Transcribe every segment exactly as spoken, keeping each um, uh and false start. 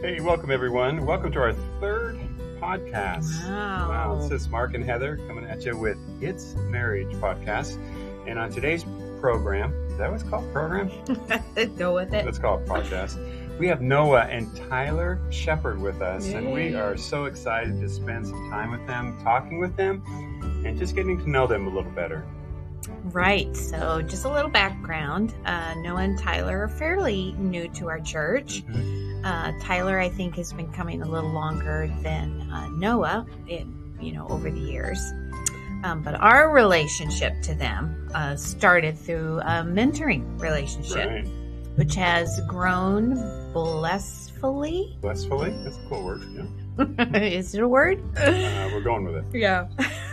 Hey, welcome everyone. Welcome to our third podcast. Wow. Wow. This is Mark and Heather coming at you with It's Marriage podcast. And on today's program, is that what it's called? Program? Go with it. Let's call it podcast. We have Noah and Tyler Shepard with us, Yay. and we are so excited to spend some time with them, talking with them, and just getting to know them a little better. Right. So just a little background. Uh, Noah and Tyler are fairly new to our church. Mm-hmm. Uh, Tyler, I think, has been coming a little longer than uh, Noah, in, you know, over the years. Um, but our relationship to them uh, started through a mentoring relationship, Right. which has grown blissfully. Blissfully? That's a cool word. Yeah. Is it a word? Uh, we're going with it. Yeah.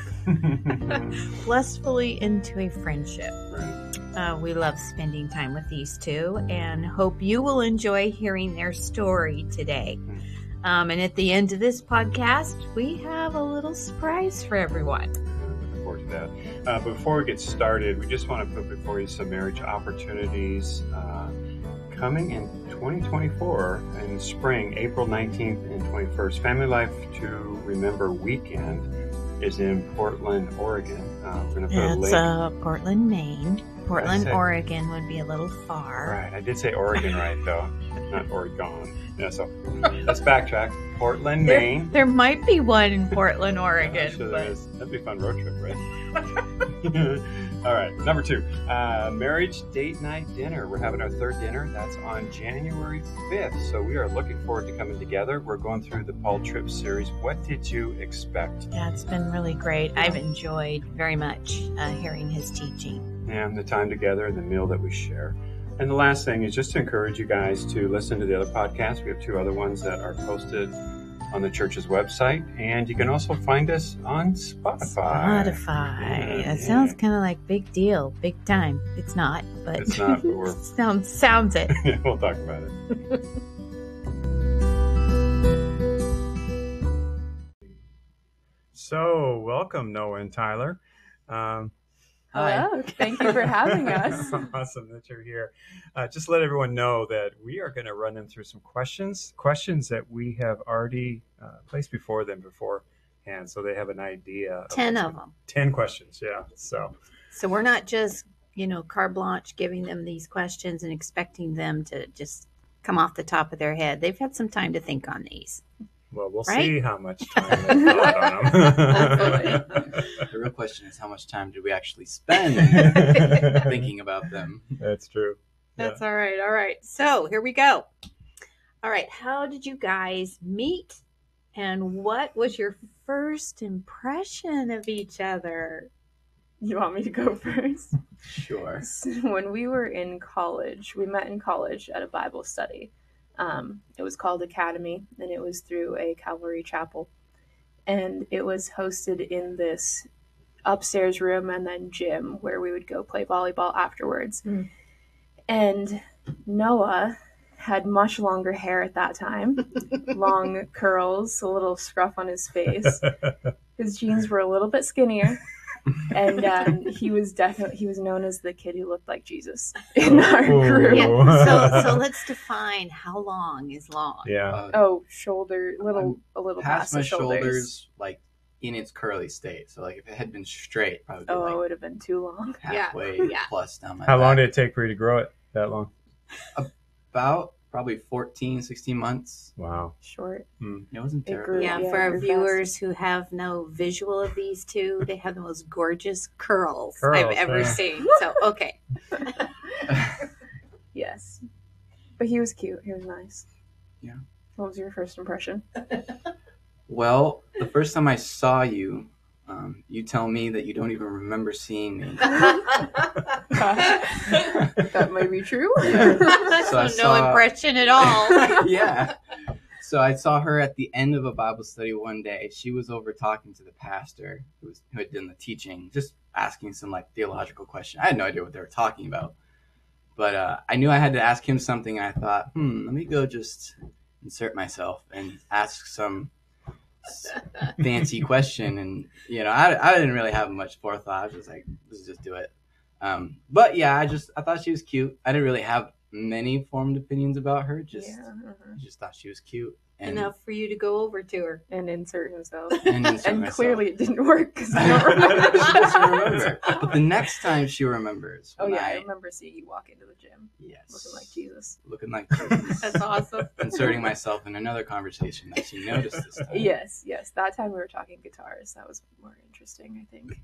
Right. Blissfully into a friendship. Uh, we love spending time with these two and hope you will enjoy hearing their story today. Um, and at the end of this podcast, we have a little surprise for everyone. Looking forward to that. Uh, but before we get started, we just want to put before you some marriage opportunities uh, coming in twenty twenty-four in spring, April nineteenth and twenty-first. Family Life to Remember Weekend is in Portland, Oregon. Uh, we're going to put a It's link. uh, Portland, Maine. Portland, said- Oregon would be a little far. Right, I did say Oregon right, though, not Oregon. Yeah, so let's backtrack. Portland, There, Maine. there might be one in Portland, Oregon. Yeah, I'm sure there but is. That'd be a fun road trip, right? All right, number two, uh, marriage date night dinner. We're having our third dinner. That's on January fifth. So we are looking forward to coming together. We're going through the Paul Tripp series. What did you expect? yeah, it's been really great. I've enjoyed very much uh, hearing his teaching. And the time together and the meal that we share. And the last thing is just to encourage you guys to listen to the other podcasts. We have two other ones that are posted on the church's website. And you can also find us on Spotify. Spotify. Yeah, That yeah. sounds kind of like big deal, big time. It's not, but It's not, but we're- sounds sounds it. We'll talk about it. So, welcome, Noah and Tyler. Um, Hello. Thank you for having us. Awesome that you're here. Uh, just let everyone know that we are going to run them through some questions, questions that we have already uh, placed before them beforehand, so they have an idea. Of Ten what's of going- them. Ten questions, yeah. So, So we're not just, you know, carte blanche giving them these questions and expecting them to just come off the top of their head. They've had some time to think on these. well, we'll Right? see how much time they thought on them. The real question is, how much time did we actually spend thinking about them? That's true. That's all right. All right. So here we go. All right. How did you guys meet? And what was your first impression of each other? You want me to go first? Sure. When we were in college, we met in college at a Bible study. Um, it was called Academy, and it was through a Calvary chapel. And it was hosted in this upstairs room and then gym where we would go play volleyball afterwards. Mm. And Noah had much longer hair at that time, long curls, a little scruff on his face. His jeans were a little bit skinnier. And um, he was definitely, he was known as the kid who looked like Jesus in our Oh. group. Yeah. So so let's define how long is long. Yeah. Uh, Oh, shoulder, little, a little past past my the shoulders. shoulders, like in its curly state. So, like if it had been straight, probably Oh, it like would have been too long. halfway yeah. plus down my How long back. did it take for you to grow it that long? About probably fourteen, sixteen months. Wow. Short. It wasn't It terrible. grew- Yeah, Yeah, for our very viewers who have no visual of these two, they have the most gorgeous curls, I've Curls, ever yeah. seen. So, okay. Yes. But he was cute. He was nice. Yeah. What was your first impression? Well, the first time I saw you, um, you tell me that you don't even remember seeing me. That may be true. Yeah. So, So I no saw- impression at all. Yeah. So I saw her at the end of a Bible study one day. She was over talking to the pastor who, was, who had done the teaching, just asking some like theological question. I had no idea what they were talking about. But uh, I knew I had to ask him something. And I thought, hmm, let me go just insert myself and ask some s- fancy question. And, you know, I, I didn't really have much forethought. I was just like, let's just do it. Um, but yeah, I just, I thought she was cute. I didn't really have many formed opinions about her. Just, Yeah. uh-huh. just thought she was cute. And, Enough for you to go over to her. And insert himself. And, insert And myself. clearly it didn't work because I don't remember. She doesn't remember. But the next time she remembers. Oh when yeah, I, I, remember seeing you walk into the gym yes. looking like Jesus. Looking like Jesus. That's awesome. Inserting myself in another conversation that she noticed this time. Yes, yes. That time we were talking guitars. That was more interesting, I think.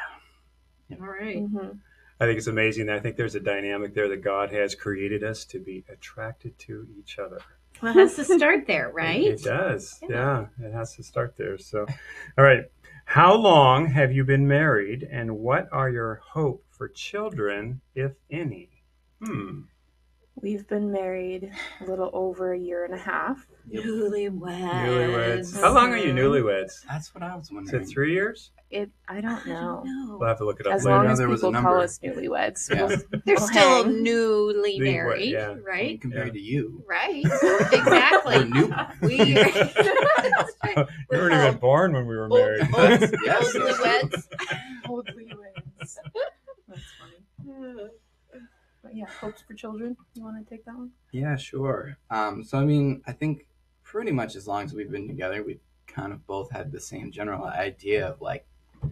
All right. Mm-hmm. I think it's amazing. I think there's a dynamic there that God has created us to be attracted to each other. Well, it has to start there, right? It, it does. Yeah. Yeah. It has to start there. So, all right. How long have you been married, and what are your hope for children, if any? Hmm. We've been married a little over a year and a half. Newlyweds. Newlyweds. How long are you newlyweds? That's what I was Is wondering. it three years? It. I don't know. No. We'll have to look it up As later. long No, as there was a people call number. us newlyweds, Yeah. we'll, They're we'll still hang. newly Newly- married, yeah. right? Compared to you. Right. Exactly. We're new. We That's right. You weren't even born when we were Old, married. old, Yes. old newlyweds. Old newlyweds. That's funny. But yeah, hopes for children. You want to take that one? Yeah, sure. Um, so, I mean, I think pretty much as long as we've been together, we've kind of both had the same general idea of like,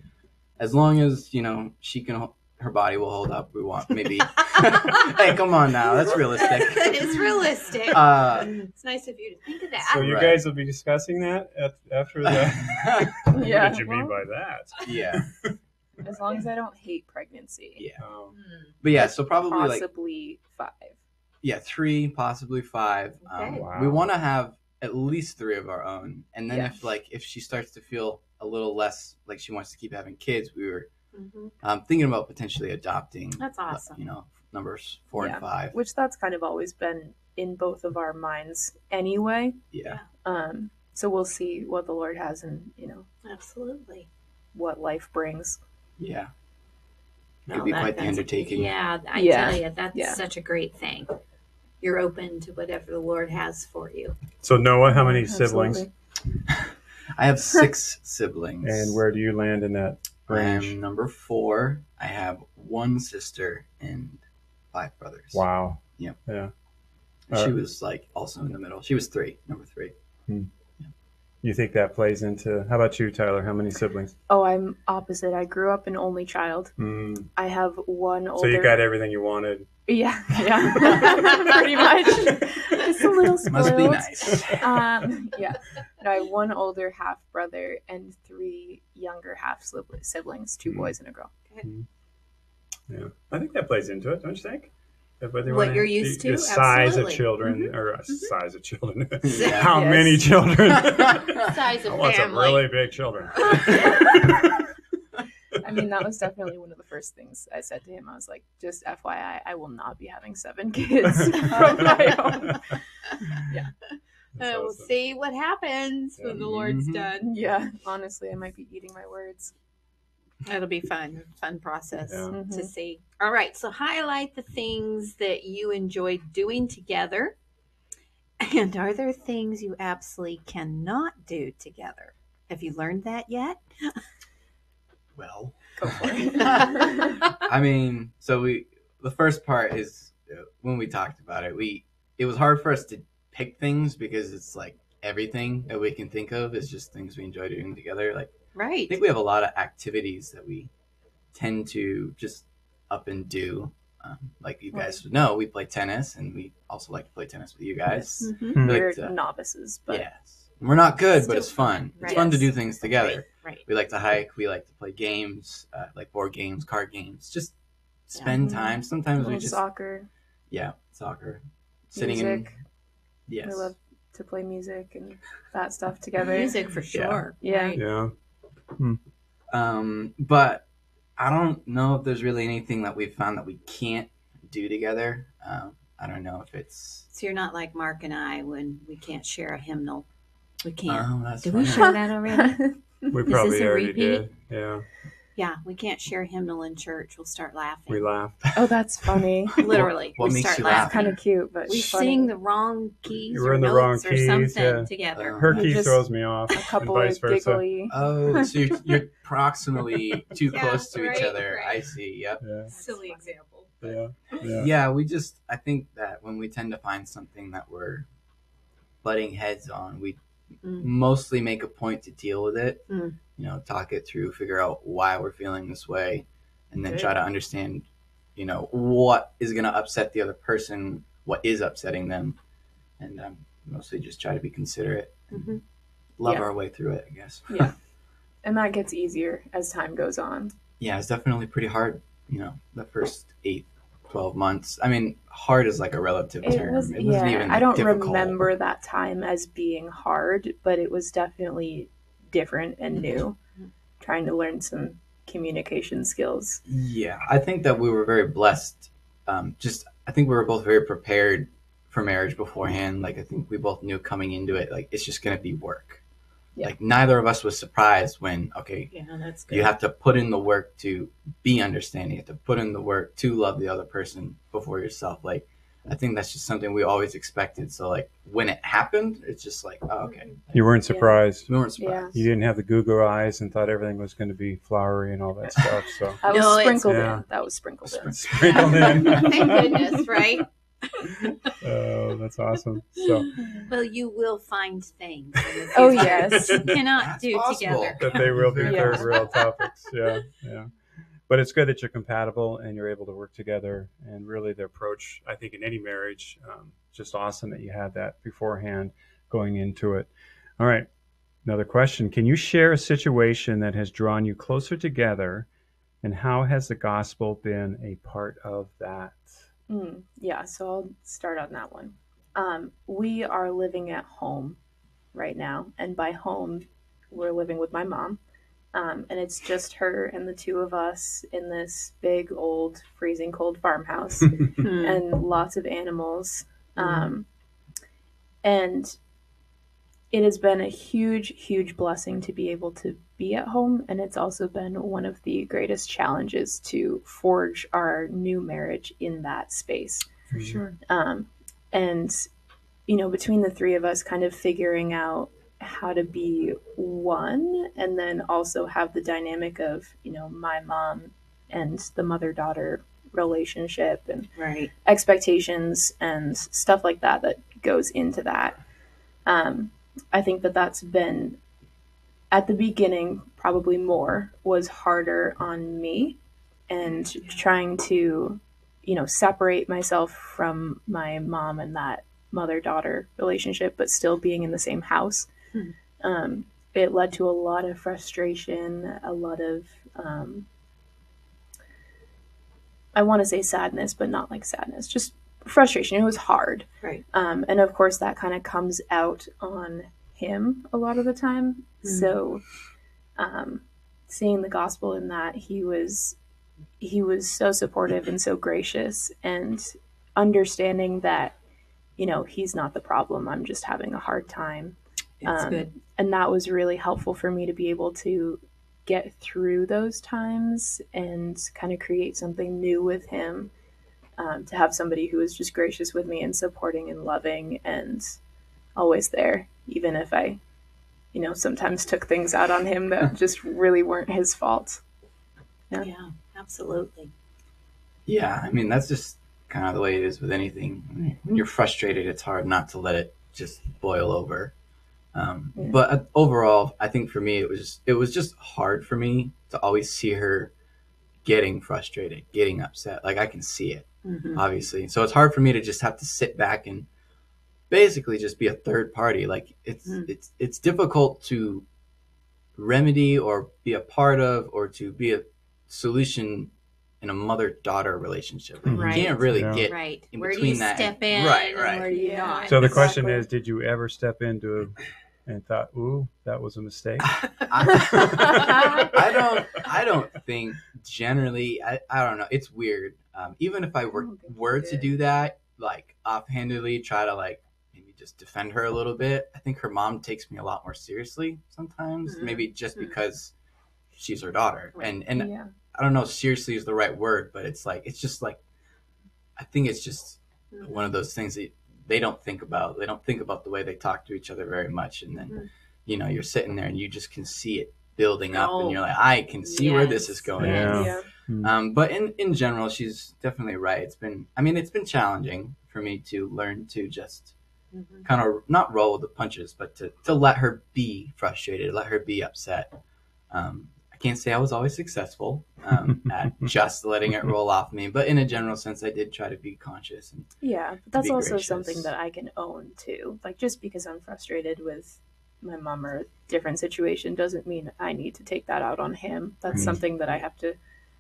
as long as, you know, she can, her body will hold up, we want maybe. Hey, come on now. That's realistic. It's realistic. Uh, It's nice of you to think of that. So you Right. guys will be discussing that at, after the. Yeah. What did you mean well, by that? yeah. As long as I don't hate pregnancy. Yeah. Oh, Hmm. But yeah, so probably like, Possibly five. yeah, three, possibly five. Um, Okay. Wow. We want to have at least three of our own. And then Yeah. if like, if she starts to feel a little less like she wants to keep having kids, we were Mhm. um, thinking about potentially adopting. That's awesome. You know, numbers four Yeah. and five. Which that's kind of always been in both of our minds anyway. Yeah. Um, so we'll see what the Lord has and, you know, Absolutely. what life brings. Yeah. No, Could be that- quite the that's- undertaking. Yeah, I Yeah. tell you, that's Yeah. such a great thing. You're open to whatever the Lord has for you. So Noah, how many siblings? Absolutely. I have six siblings. And where do you land in that range? I'm number four. I have one sister and five brothers. Wow. Yep. Yeah. And she Uh, was like also in the middle. She was three, number three. You think that plays into? How about you, Tyler? How many siblings? Oh, I'm opposite. I grew up an only child. Mm. I have one older. So you got everything you wanted. Yeah, yeah, pretty much. Just a little spoiled. Must be nice. Um, yeah. No, I have one older half brother and three younger half sibli- siblings, two Mm. boys and a girl. Yeah, I think that plays into it, don't you think? That whether What wanna- you're used the, to? the size Absolutely. of children, Mhm. or uh, size of children. Yeah. How Yes. many children? Size I of want some family. really big children. I mean, that was definitely one of the first things I said to him. I was like, just F Y I, I will not be having seven kids from my own. Uh, That's we'll awesome. see what happens when the Lord's Mhm. done. Yeah, honestly, I might be eating my words. It'll be fun, fun process Yeah. to Mhm. see. All right, so highlight the things that you enjoy doing together. And are there things you absolutely cannot do together? Have you learned that yet? Well, Go for it. I mean, so we the first part is uh, when we talked about it. We it was hard for us to pick things because it's like everything that we can think of is just things we enjoy doing together. Like I Right. think we have a lot of activities that we tend to just up and do. Um, like you guys know, we play tennis, and we also like to play tennis with you guys. Mhm. Hmm. We We're like to- novices, but yes, we're not good, but Still it's fun. It's right. fun to do Yes. things together. Right. Right. We like to hike. We like to play games, uh, like board games, card games. Just spend Yeah. time. Sometimes we little just soccer, yeah, soccer, sitting music. in yes, We love to play music and that stuff together. Music for sure. Yeah. Right. Yeah. um, but I don't know if there's really anything that we've found that we can't do together. Um, I don't know if it's So you're not like Mark and I when we can't share a hymnal. We can't. oh, that's Did we funny. share that already? We this probably a already repeat? did. Yeah. Yeah, we can't share a hymnal in church. We'll start laughing. We laughed. Oh, that's funny. Literally, What we makes start you laugh? laughing. Kind of cute, but We funny. sing the wrong keys You were or in the wrong notes or keys, something yeah. together. Um, Her You key just- throws me off, a couple and vice of versa. giggly. Oh, so you're, you're proximally too Yeah, close to right, each other. right. I see. Yep. Yeah. Silly example. Yeah. Yeah. Yeah, we just, I think that when we tend to find something that we're butting heads on, we Mm. mostly make a point to deal with it, Mm. you know, talk it through, figure out why we're feeling this way, and then Good. try to understand, you know, what is going to upset the other person, what is upsetting them, and um, mostly just try to be considerate, Mhm. love Yeah. our way through it, I guess. Yeah. And that gets easier as time goes on. Yeah, it's definitely pretty hard, you know, the first eight, twelve months. I mean, hard is like a relative It term. was, it wasn't yeah, even I don't difficult. remember that time as being hard, but it was definitely different and new. Trying to learn some communication skills. Yeah, I think that we were very blessed. Um, just, I think we were both very prepared for marriage beforehand. Like, I think we both knew coming into it, like, it's just going to be work. Yeah. Like, neither of us was surprised when, okay, Yeah, that's good. you have to put in the work to be understanding. You have to put in the work to love the other person before yourself. Like, I think that's just something we always expected. So, like, when it happened, it's just like, oh, okay. You weren't surprised. We weren't surprised. You didn't have the Google eyes and thought everything was going to be flowery and all that stuff. So That was No, it's- sprinkled Yeah. in. That was sprinkled in. sprinkled in. Thank goodness, right? Oh, that's awesome. So Well, you will find things. in the Oh, future yes. you cannot That's do possible. together. that they will be Yeah. third rail topics. Yeah, yeah. But it's good that you're compatible and you're able to work together. And really, the approach, I think, in any marriage, um, just awesome that you had that beforehand going into it. All right. Another question. Can you share a situation that has drawn you closer together, and how has the gospel been a part of that? Mm, yeah, so I'll start on that one. Um, we are living at home right now, and by home, we're living with my mom. Um, and it's just her and the two of us in this big, old, freezing cold farmhouse, Hmm. and lots of animals. Um, and it has been a huge, huge blessing to be able to be at home. And it's also been one of the greatest challenges to forge our new marriage in that space. For sure. Um, and, you know, between the three of us kind of figuring out how to be one, and then also have the dynamic of, you know, my mom and the mother-daughter relationship and Right. expectations and stuff like that that goes into that. Um, I think that that's been, at the beginning, probably more, was harder on me, and trying to, you know, separate myself from my mom and that mother-daughter relationship, but still being in the same house. Hmm. Um, it led to a lot of frustration, a lot of, um, I want to say sadness, but not like sadness, just frustration. It was hard. Right. Um, and of course, that kind of comes out on him a lot of the time. Mm. So, um, seeing the gospel in that, he was he was so supportive and so gracious, and understanding that, you know, he's not the problem. I'm just having a hard time. That's Um, good. And that was really helpful for me to be able to get through those times and kind of create something new with him. Um, to have somebody who was just gracious with me and supporting and loving and always there, even if I, you know, sometimes took things out on him that just really weren't his fault. Yeah. Yeah, absolutely. Yeah, I mean, that's just kind of the way it is with anything. When you're frustrated, it's hard not to let it just boil over. Um, Yeah. But uh, overall, I think for me, it was just, it was just hard for me to always see her getting frustrated, getting upset. Like, I can see it, Mhm. obviously. So it's hard for me to just have to sit back and basically just be a third party. Like, it's Mm. it's it's difficult to remedy or be a part of, or to be a solution in a mother-daughter relationship. Like, Right. You can't really Yeah. get Right. in Where do between you that. step in? Right, and right. Where do you Yeah. not? So the question Exactly. is, did you ever step into and thought, "Ooh, that was a mistake"? I, I don't I don't think generally I, I don't know, it's weird. Um, even if I were I don't think were you to did. do that, like offhandedly try to like maybe just defend her a little bit, I think her mom takes me a lot more seriously sometimes. Mhm. Maybe just Mhm. because she's her daughter. Right. And and Yeah. I don't know if seriously is the right word, but it's like it's just like I think it's just Mhm. one of those things that they don't think about. They don't think about the way they talk to each other very much, and then Mhm. you know, you're sitting there and you just can see it building up, Oh, and you're like, I can see where this yes. is going. Yeah. Yeah. Mm. Um, but in, in general, she's definitely right. It's been, I mean, it's been challenging for me to learn to just Mhm. kind of not roll with the punches, but to, to let her be frustrated, let her be upset. Um, I can't say I was always successful um, at just letting it roll off me, but in a general sense, I did try to be conscious. And Yeah, but that's be also gracious. something that I can own too. Like, just because I'm frustrated with my mom or a different situation doesn't mean I need to take that out on him. That's Right. something that I have to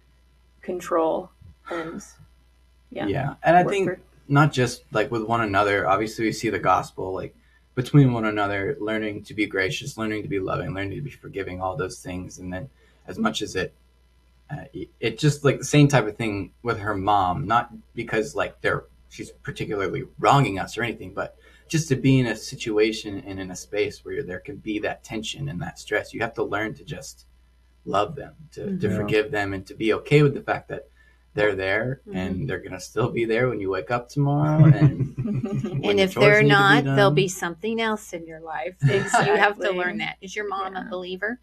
control and yeah. yeah. And I work think through. not just like with one another, obviously we see the gospel like between one another, learning to be gracious, learning to be loving, learning to be forgiving, all those things. And then as much as it, uh, it just like the same type of thing with her mom, not because like they're, she's particularly wronging us or anything, but just to be in a situation and in a space where there can be that tension and that stress, you have to learn to just love them, to, to Yeah. forgive them, and to be okay with the fact that they're there Mhm. and they're going to still be there when you wake up tomorrow. And when And the if chores they're need to be not, done. therell be something else in your life. You have to Exactly. learn that. Is your mom Yeah. a believer?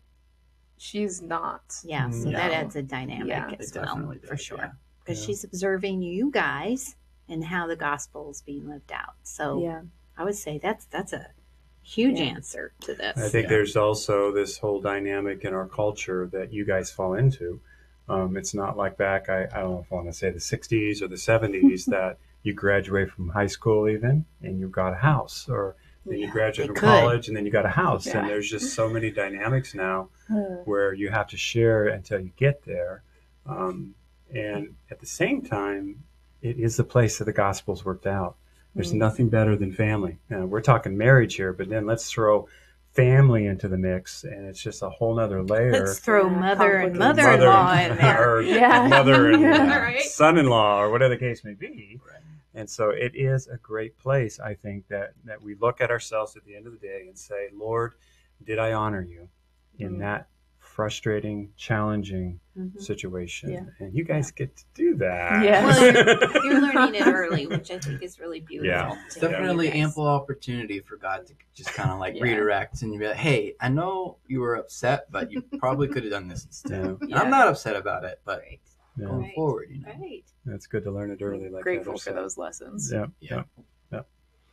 She's not. Yeah, so No. that adds a dynamic Yeah. It as well, definitely for does, sure. yeah. Because Yeah. she's observing you guys and how the gospel is being lived out. So Yeah. I would say that's that's a huge Yeah. answer to this. I think Yeah. there's also this whole dynamic in our culture that you guys fall into. Um, it's not like back, I, I don't know if I want to say the sixties or the seventies, that you graduate from high school even and you've got a house, or then you Yeah, graduate they from could. college and then you got a house. Yeah. And there's just so many dynamics now Uh, where you have to share until you get there. Um, and at the same time, it is the place that the gospel's worked out. There's Mm. nothing better than family. Now, we're talking marriage here, but then let's throw family into the mix, and it's just a whole nother layer. Let's throw Yeah, mother and complicated. mother-in-law in there. or Yeah. mother and Yeah. uh, Right. son-in-law, or whatever the case may be. Right. And so it is a great place, I think, that, that we look at ourselves at the end of the day and say, Lord, did I honor you in Mm. that frustrating, challenging Mhm. situation? Yeah. And you guys get to do that. Yeah. Well, You're learning it early, which I think is really beautiful. Yeah. It's to hear definitely you guys. ample opportunity for God to just kind of like Yeah. redirect and be like, hey, I know you were upset, but you probably could have done this instead. Yeah. And Yeah. I'm not upset about it, but Right. Yeah. going Right. forward, you know. Right. It's good to learn it early. Like Grateful Heather for said. those lessons. Yeah. Yeah. Yeah.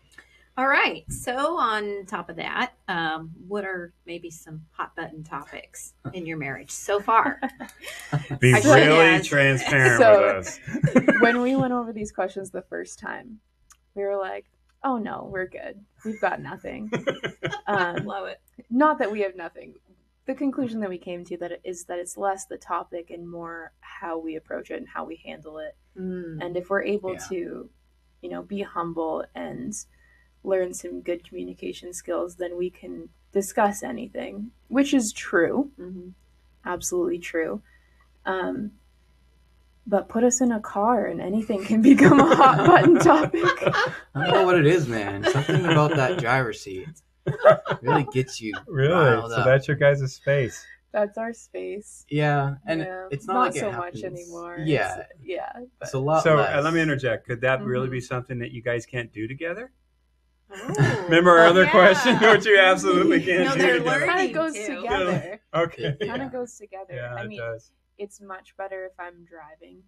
All right. So on top of that, um, what are maybe some hot button topics in your marriage so far? Be I should really ask. transparent So- with us. When we went over these questions the first time, we were like, oh no, we're good. We've got nothing. Um, Love it. not that we have nothing. The conclusion that we came to that it is that it's less the topic and more how we approach it and how we handle it. Mm. And if we're able Yeah. to, you know, be humble and learn some good communication skills, then we can discuss anything, which is true, Mhm. absolutely true. Um, but put us in a car and anything can become a hot button topic. I don't know what it is, man. Something about that driver's seat really gets you Really? riled So up. that's your guys' space. That's our space. Yeah, and Yeah. it's not, not like it so happens. much anymore. Yeah, It's- yeah. it's a lot So less. uh, let me interject. Could that really Mhm. be something that you guys can't do together? Oh. Remember our Oh, other yeah. question, which you absolutely can't No, do they're together? It kind learning of goes to. together. Okay. Yeah. Kind of goes together. Yeah, I it mean, does. it's much better if I'm driving,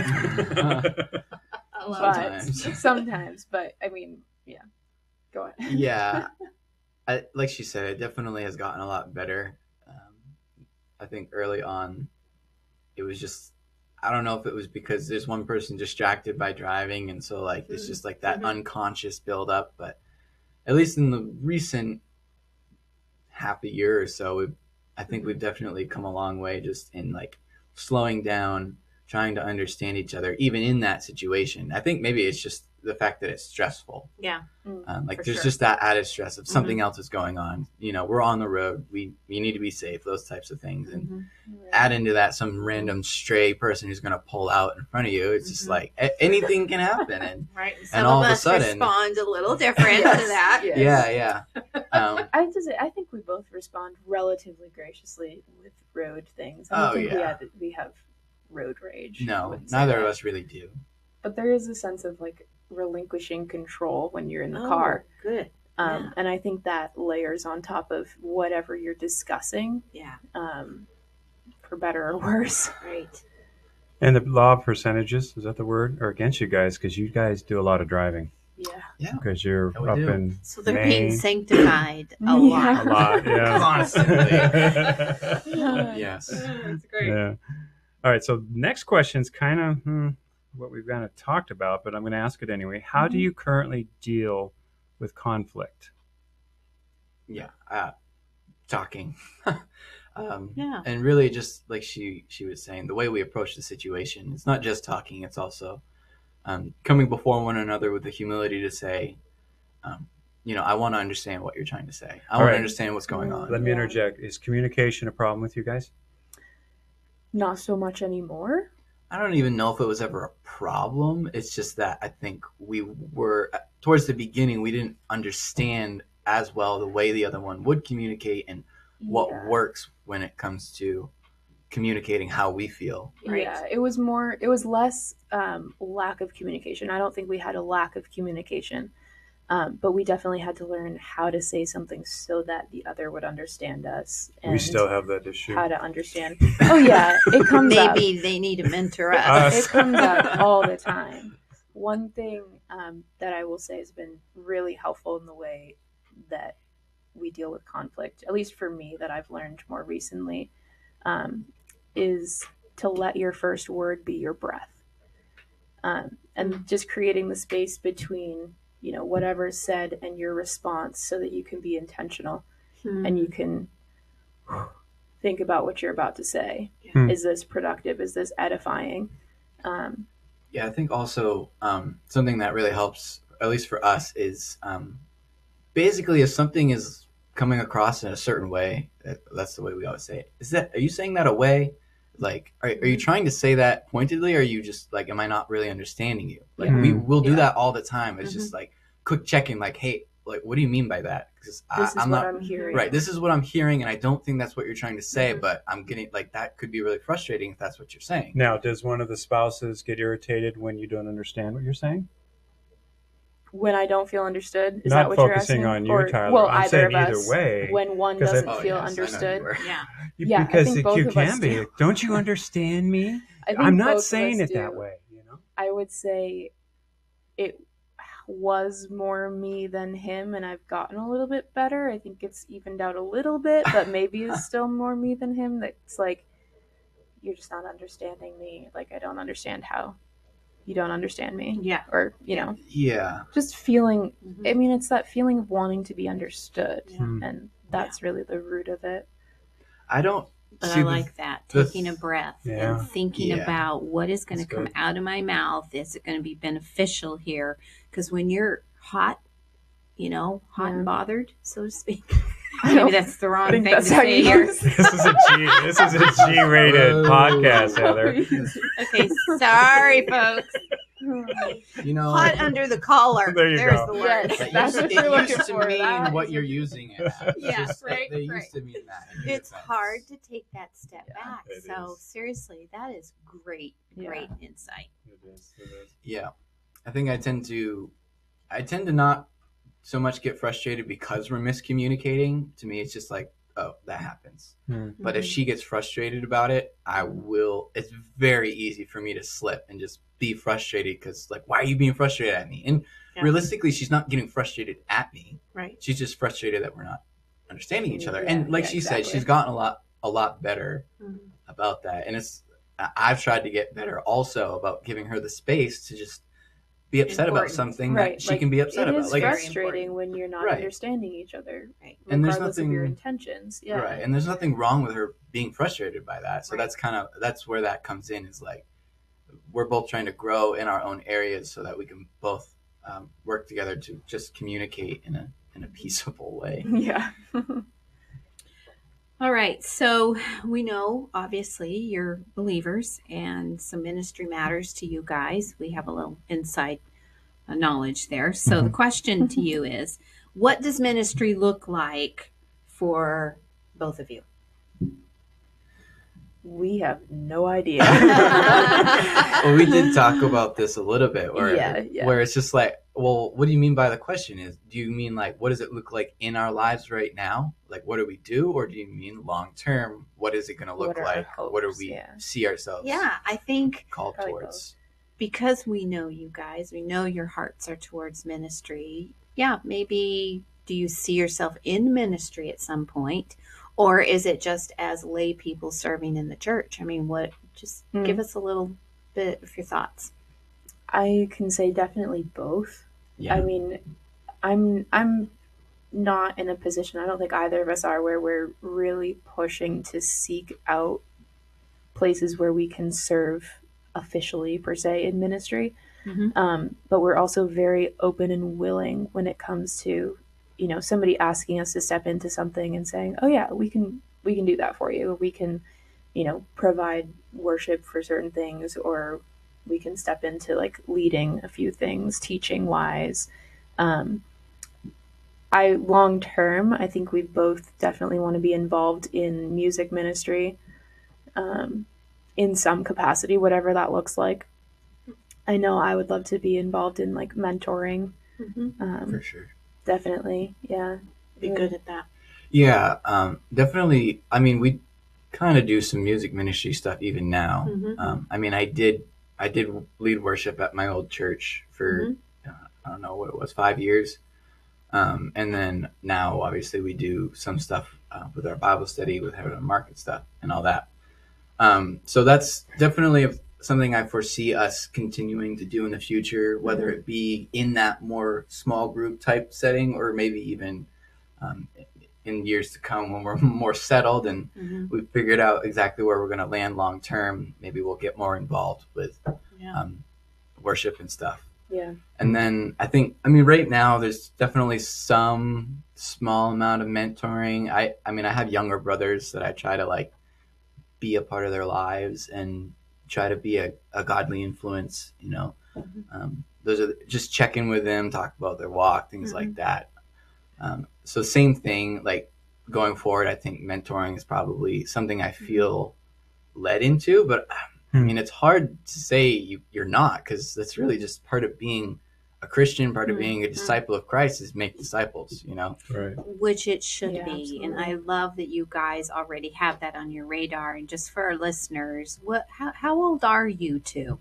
I love but it. Sometimes. sometimes. But I mean, yeah. Go ahead. Yeah, I, like she said, it definitely has gotten a lot better. Um, I think early on, it was just, I don't know if it was because there's one person distracted by driving, and so like it's just like that Mhm. unconscious buildup. But at least in the recent half a year or so, we've, I think Mhm. we've definitely come a long way just in like slowing down, trying to understand each other, even in that situation. I think maybe it's just the fact that it's stressful. Yeah. Um, like For there's sure. just that added stress of something else is going on. You know, we're on the road. We we need to be safe. Those types of things. And Mhm. add into that some random stray person who's going to pull out in front of you. It's just Mhm. like a- anything can happen. And Right. Some all of of a us sudden- respond a little different to Yes. that. Yes. yeah, yeah. Um, I have to say, I think we both respond relatively graciously with road things. I don't Oh, think we yeah. have we have road rage. I no, wouldn't say neither of that. us really do. But there is a sense of like relinquishing control when you're in the Oh, car. good. Um, Yeah. And I think that layers on top of whatever you're discussing, Yeah. um, for better or worse. Right. And the law of percentages, is that the word? Or against you guys, because you guys do a lot of driving. Yeah. Yeah. Because you're Yeah, we up do. in So they're Maine. being sanctified a Yeah. A lot. lot, yeah. Constantly. Yeah. Yes. That's great. Yeah. All right. So next question's kind of hmm, what we've kind of talked about, but I'm going to ask it anyway. How do you currently deal with conflict? Yeah. Uh, talking. um, Yeah. And really, just like she she was saying, the way we approach the situation, it's not just talking. It's also um, coming before one another with the humility to say, um, you know, I want to understand what you're trying to say. I All want right. to understand what's going on. Let me Yeah. interject. Is communication a problem with you guys? Not so much anymore. I don't even know if it was ever a problem. It's just that I think we were, towards the beginning, we didn't understand as well the way the other one would communicate and what Yeah. works when it comes to communicating how we feel. Right. Yeah, it was more, it was less um, lack of communication. I don't think we had a lack of communication, um, but we definitely had to learn how to say something so that the other would understand us. And We still have that issue. how to understand. Oh yeah, it comes up. Maybe they need to mentor us. Us. It comes up all the time. One thing um, that I will say has been really helpful in the way that we deal with conflict, at least for me, that I've learned more recently, um, is to let your first word be your breath. Um, and just creating the space between, you know, whatever's said and your response so that you can be intentional Hmm. and you can think about what you're about to say. Hmm. Is this productive? Is this edifying? Um, Yeah, I think also um, something that really helps, at least for us, is um, basically if something is coming across in a certain way, that, that's the way we always say it. Is that, are you saying that away? Like, are, are you trying to say that pointedly, or are you just like, am I not really understanding you? Like, Yeah. we will do Yeah. that all the time. It's Mhm. just like quick checking, like, hey, like, what do you mean by that? Because this is I'm what not I'm hearing. right. This is what I'm hearing, and I don't think that's what you're trying to say. Mhm. But I'm getting like that could be really frustrating if that's what you're saying. Now, does one of the spouses get irritated when you don't understand what you're saying? When I don't feel understood, is Not that what you're focusing asking? on you, Or- Tyler. Well, I'm either saying of either us. way. When one 'Cause doesn't I- Oh, feel yes, I know you understood, were. Yeah. You- Yeah, I because think it, both you of us can be. do. Don't you understand me? I think I'm not both of saying us it that do. way. You know. I would say it was more me than him, and I've gotten a little bit better. I think it's evened out a little bit, but maybe it's still more me than him. That's like, you're just not understanding me. Like, I don't understand how you don't understand me. Yeah. Or, you know, Yeah. just feeling, Mhm. I mean, it's that feeling of wanting to be understood. Yeah. Hmm. And that's really the root of it. I don't But see I the- like that. the- Taking a breath Yeah. and thinking Yeah. about what is going to That's come good. out of my mouth. Is it going to be beneficial here? Because when you're hot, you know, hot Yeah. and bothered, so to speak. I Maybe don't that's the wrong think thing that's to how say you here. use This is a G. This is a G-rated Whoa. podcast, Heather. Okay, sorry, folks. You know, Hot under the collar. There you There's go. the word. Yes. It That's used, what it you're looking used to for. mean That what is you're a- using it as. Yeah, Just- right, They right. used to mean that. in It's defense. hard to take that step Yeah, back. it So is. seriously, that is great, Yeah. great insight. It is, it is. Yeah, I think I tend to, I tend to not so much get frustrated because we're miscommunicating. To me, it's just like, oh, that happens. Hmm. But if she gets frustrated about it, I will. It's very easy for me to slip and just be frustrated because, like, why are you being frustrated at me? And Yeah. realistically, she's not getting frustrated at me. Right. She's just frustrated that we're not understanding each other. Yeah, and like yeah, she said, exactly. she's gotten a lot, a lot better Mhm. about that. And it's, I- I've tried to get better also about giving her the space to just be upset about Important. something Right. that she like, can be upset it about. is Like, Very frustrating important. when you're not Right. understanding each other, Right. And there's regardless of your nothing- intentions. Yeah. right. And there's nothing wrong with her being frustrated by that. So Right. that's kind of, that's where that comes in, is like, we're both trying to grow in our own areas so that we can both um, work together to just communicate in a, in a peaceable way. Yeah. All right. So we know, obviously, you're believers and some ministry matters to you guys. We have a little inside uh, knowledge there. So the question to you is, what does ministry look like for both of you? we have no idea. Well, we did talk about this a little bit, where, Yeah, yeah. where it's just like, well, what do you mean by the question is, do you mean like, what does it look like in our lives right now? Like, what do we do? Or do you mean long term? What is it going to look What are our like? What do hopes? we Yeah. see ourselves Yeah, I think called Probably towards? because we know you guys, we know your hearts are towards ministry. Yeah, maybe do you see yourself in ministry at some point? Or is it just as lay people serving in the church? I mean, what, just Mm. give us a little bit of your thoughts. I can say definitely both. Yeah. I mean, I'm I'm not in a position, I don't think either of us are, where we're really pushing to seek out places where we can serve officially, per se, in ministry. Mhm. Um, but we're also very open and willing when it comes to, you know, somebody asking us to step into something and saying, "Oh yeah, we can we can do that for you. We can, you know, provide worship for certain things, or we can step into like leading a few things, teaching wise." Um, I long term, I think we both definitely want to be involved in music ministry, um, in some capacity, whatever that looks like. I know I would love to be involved in like mentoring. Mm-hmm. Um, For sure. Definitely, yeah. Be good at that. Yeah, um, definitely. I mean, we kind of do some music ministry stuff even now. Mhm. Um, I mean, I did I did lead worship at my old church for Mhm. uh, I don't know what it was, five years, um, and then now obviously we do some stuff uh, with our Bible study, with our market stuff, and all that. Um, so that's definitely something I foresee us continuing to do in the future, whether it be in that more small group type setting, or maybe even um, in years to come when we're more settled and Mhm. we've figured out exactly where we're going to land long term. Maybe we'll get more involved with Yeah. um, worship and stuff. Yeah. And then I think, I mean, right now there's definitely some small amount of mentoring. I, I mean, I have younger brothers that I try to like be a part of their lives and try to be a, a godly influence, you know. Mhm. Um, those are just check in with them, talk about their walk, things Mhm. like that. Um, so same thing, like going forward, I think mentoring is probably something I feel led into, but I mean, it's hard to say you, you're not, because that's really just part of being a Christian, part of being a disciple of Christ is make disciples, you know? Right. Which it should Yeah, be. And absolutely. I love that you guys already have that on your radar. And just for our listeners, what how, how old are you two?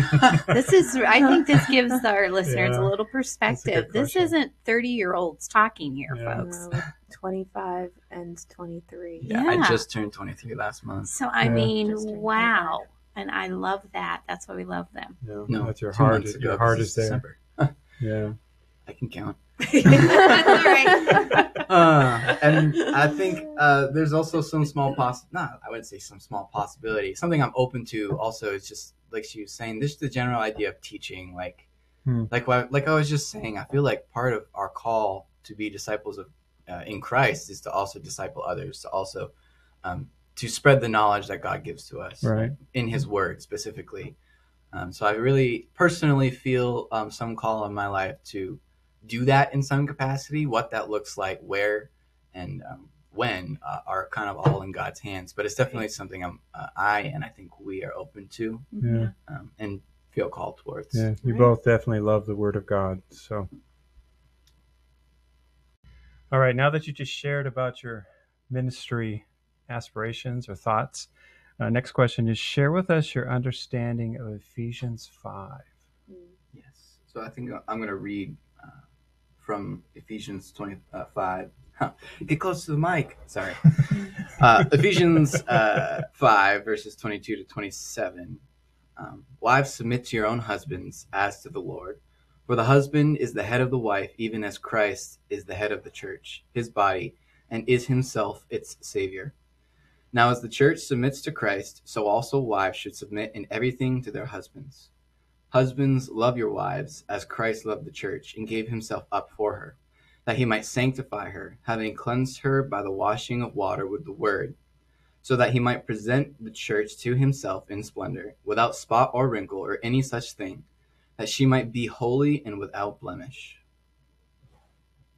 This is I think this gives our listeners Yeah, a little perspective. This question. isn't thirty year olds talking here, Yeah. folks. Uh, twenty-five and twenty-three. Yeah, Yeah. I just turned twenty-three last month. So I Yeah. mean, Just turned wow. twenty-five. And I love that. That's why we love them. Yeah. No, That's your two heart. months Is, your ago, heart 'cause is it's there. December. Yeah. I can count. That's all right. Uh, and I think uh, there's also some small poss. Not, I wouldn't say some small possibility. Something I'm open to also is just like she was saying. This is the general idea of teaching. Like, Hmm. like what, like I was just saying. I feel like part of our call to be disciples of uh, in Christ is to also disciple others. To also um, to spread the knowledge that God gives to us Right. in His Word specifically. Um, so I really personally feel um, some call in my life to do that in some capacity. What that looks like, where, and um, when uh, are kind of all in God's hands. But it's definitely something I'm, uh, I and I think we are open to Yeah. um, and feel called towards. Yeah. You Right. both definitely love the Word of God. So. All right. Now that you just shared about your ministry aspirations or thoughts, uh, next question is share with us your understanding of Ephesians five. Yes. So I think I'm going to read uh, from Ephesians twenty-five. Huh. Get close to the mic. Sorry. uh, Ephesians uh, five, verses twenty-two to twenty-seven. Um, Wives, submit to your own husbands as to the Lord. For the husband is the head of the wife, even as Christ is the head of the church, his body, and is himself its Savior. Now as the church submits to Christ, so also wives should submit in everything to their husbands. Husbands, love your wives, as Christ loved the church, and gave himself up for her, that he might sanctify her, having cleansed her by the washing of water with the word, so that he might present the church to himself in splendor, without spot or wrinkle or any such thing, that she might be holy and without blemish.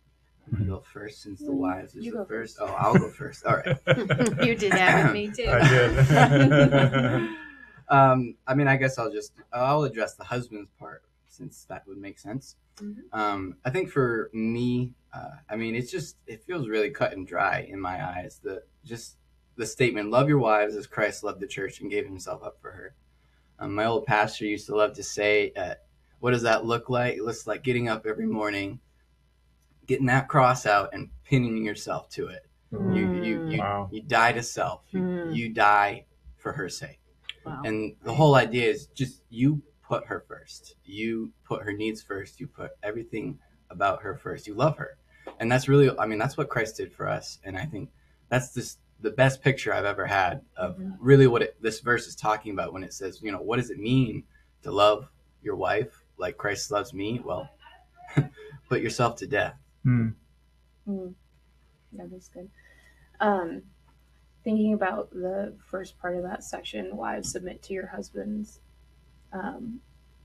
I go first since the wives is You the go first. first. Oh, I'll go first. All right. You did that with me too. I did. um, I mean, I guess I'll just I'll address the husband's part since that would make sense. Mhm. Um, I think for me, uh, I mean, it's just it feels really cut and dry in my eyes. The just the statement, "Love your wives as Christ loved the church and gave himself up for her." Um, my old pastor used to love to say, uh, "What does that look like?" It looks like getting up every morning, getting that cross out, and pinning yourself to it. Mm. You you you, Wow. you die to self. You, Mm. you die for her sake. Wow. And the whole idea is just you put her first. You put her needs first. You put everything about her first. You love her. And that's really, I mean, that's what Christ did for us. And I think that's just the best picture I've ever had of Mhm. really what it, this verse is talking about when it says, you know, what does it mean to love your wife like Christ loves me? Well, put yourself to death. Hmm. Mm. That is good. Um, thinking about the first part of that section, wives submit to your husbands. Um,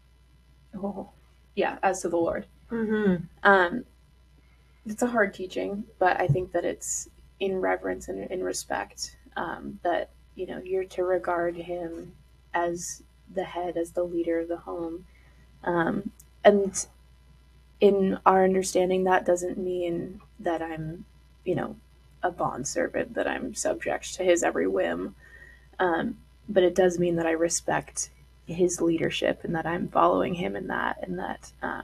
oh, yeah, as to the Lord. Mm-hmm. Um, it's a hard teaching, but I think that it's in reverence and in respect um, that you know you're to regard him as the head, as the leader of the home, um, and in our understanding, that doesn't mean that I'm, you know, a bond servant, that I'm subject to his every whim, um, but it does mean that I respect his leadership and that I'm following him in that, and that, uh,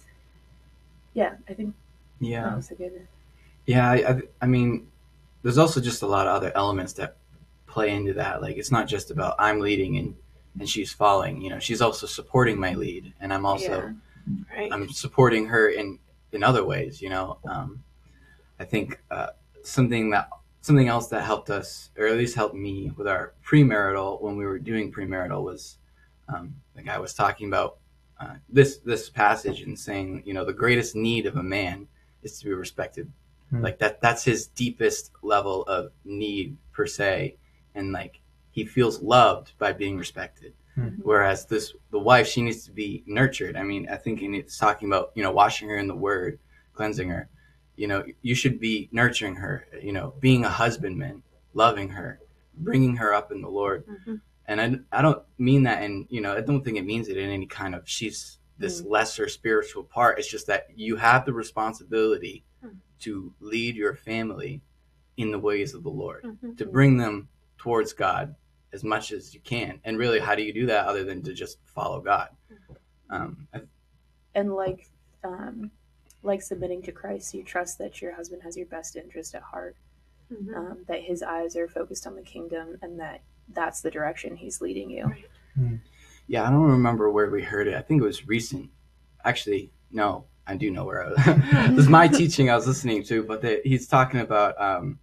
yeah, I think that Yeah. was a good. Yeah. I, I, I mean, there's also just a lot of other elements that play into that. Like, it's not just about I'm leading and, and she's following, you know, she's also supporting my lead. And I'm also, Yeah. Right. I'm supporting her in, in other ways, you know. Um, I think uh, something that something else that helped us, or at least helped me with our premarital when we were doing premarital, was um, the guy was talking about uh, this this passage and saying, you know, the greatest need of a man is to be respected. Hmm. Like that that's his deepest level of need per se, and like he feels loved by being respected. Whereas this, the wife, she needs to be nurtured. I mean, I think it's talking about, you know, washing her in the word, cleansing her. You know, you should be nurturing her, you know, being a husbandman, loving her, bringing her up in the Lord. Mhm. And I, I don't mean that in, you know, I don't think it means it in any kind of she's this Mm. lesser spiritual part. It's just that you have the responsibility Mm. to lead your family in the ways of the Lord, Mhm. to bring them towards God as much as you can. And really, how do you do that other than to just follow God? Um, I, And like, um, like submitting to Christ, you trust that your husband has your best interest at heart, Mhm. um, that his eyes are focused on the kingdom, and that that's the direction he's leading you. yeah, I don't remember where we heard it. I think it was recent. Actually, no, I do know where I was. It was my teaching I was listening to, but the, he's talking about um,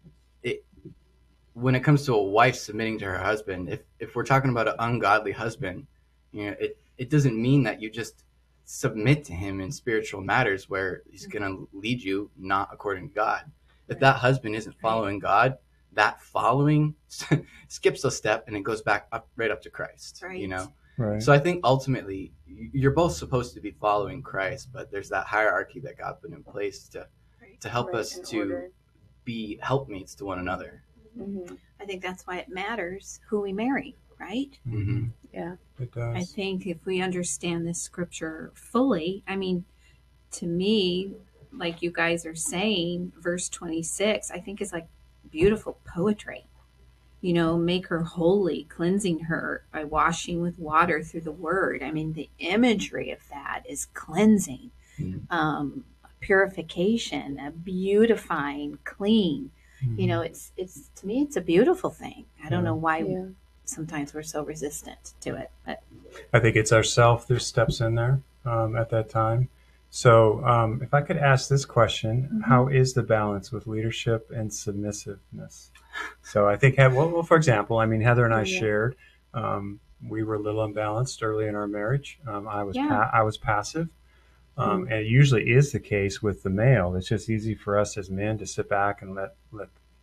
it when it comes to a wife submitting to her husband. If if we're talking about an ungodly husband, you know, it it doesn't mean that you just submit to him in spiritual matters where he's going to lead you not according to God. If that husband isn't following God, that following skips a step and it goes back up right up to Christ. Right. You know. Right. So I think ultimately you're both supposed to be following Christ, but there's that hierarchy that God put in place to Right. to help Right, us in to order. be helpmates to one another. Mhm. I think that's why it matters who we marry, right? Mm-hmm. Yeah. It does. I think if we understand this scripture fully, I mean, to me, like you guys are saying, verse twenty-six, I think is like beautiful poetry. You know, make her holy, cleansing her by washing with water through the word. I mean, the imagery of that is cleansing, Mhm. um, purification, a beautifying, clean. You know, it's it's to me, it's a beautiful thing. I don't Yeah. know why Yeah. sometimes we're so resistant to it, but I think it's ourself that steps in there um, at that time. So, um, if I could ask this question, Mhm. how is the balance with leadership and submissiveness? So, I think, well, well for example, I mean, Heather and I Yeah. shared um, we were a little unbalanced early in our marriage. Um, I was Yeah. pa- I was passive, um, Mm. and it usually is the case with the male. It's just easy for us as men to sit back and let let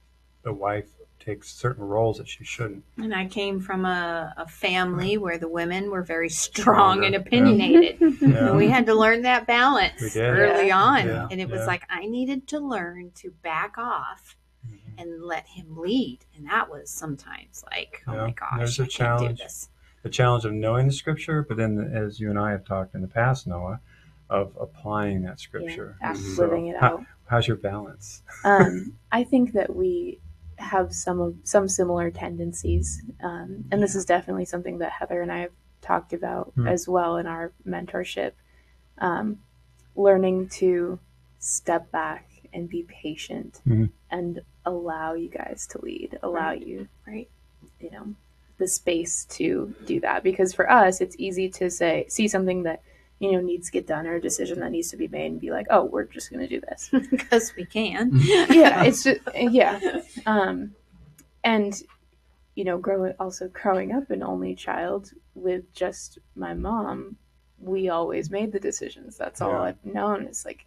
the wife takes certain roles that she shouldn't. And I came from a, a family where the women were very strong Stronger, and yeah. opinionated. Yeah. And we had to learn that We balance did. early Yeah. on. Yeah. And it was Yeah. like I needed to learn to back off Mhm. and let him lead. And that was sometimes like, oh Yeah. my gosh, There's a I can't do challenge. this. The challenge of knowing the scripture, but then as you and I have talked in the past, Noah, of applying that scripture. Yeah, Mhm. So living it how- out. how's your balance? Um, I think that we have some of some similar tendencies, um, and this is definitely something that Heather and I have talked about Hmm. as well in our mentorship. Um, learning to step back and be patient Mhm. and allow you guys to lead, allow Right. you, Right. you know, the space to do that. Because for us, it's easy to say, see something that you know needs to get done or a decision that needs to be made, and be like, oh, we're just going to do this. Because we can. Yeah, it's just yeah. Um, and you know, growing also growing up an only child with just my mom, we always made the decisions. That's all Yeah. I've known. It's like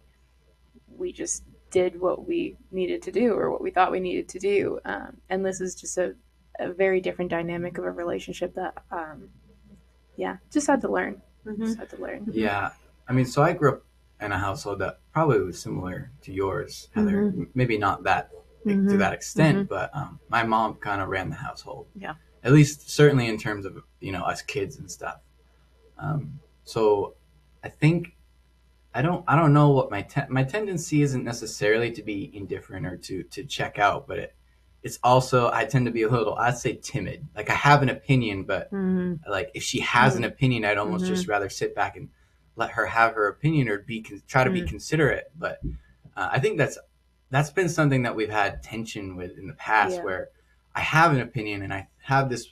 we just did what we needed to do or what we thought we needed to do. Um, and this is just a, a very different dynamic of a relationship that, um, yeah, just had to learn. Mhm. Just had to learn. Yeah. I mean, so I grew up in a household that probably was similar to yours, Heather. M- Maybe not that to Mhm. that extent, but um, my mom kind of ran the household. Yeah. At least, certainly in terms of you know us kids and stuff. Um, so I think I don't I don't know what my te- my tendency isn't necessarily to be indifferent or to to check out, but it it's also I tend to be a little I'd say timid. Like I have an opinion, but Mhm. like if she has an opinion, I'd almost Mhm. just rather sit back and let her have her opinion or be con- try to be Mm. considerate. But uh, I think that's that's been something that we've had tension with in the past, Yeah. where I have an opinion and I have this